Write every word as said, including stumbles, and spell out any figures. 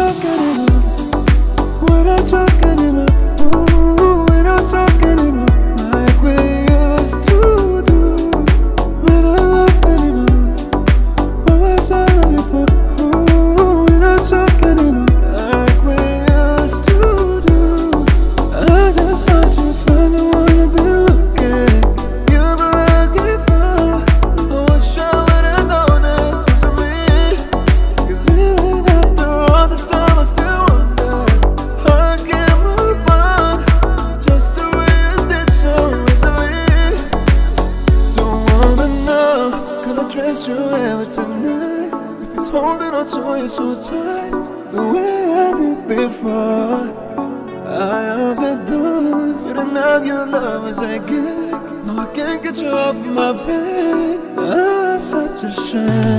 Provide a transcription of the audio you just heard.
talking enough. We're not talking enough. Ooh, we're not talking enough like we used to do. We're not laughing enough. What was I loving for? Ooh, we're not talking enough like we used to do. I just want you to find the one you've been looking, you've been looking for. I wish I would've known that was me. 'Cause even after all this time I still wonder I can't move on, just the way you did so easily. Don't wanna know, can I dress you ever tonight? If it's holding on to you so tight, the way I did before. I am the doors, you don't have your love as I get. No, I can't get you off my bed. Ah, such a shame.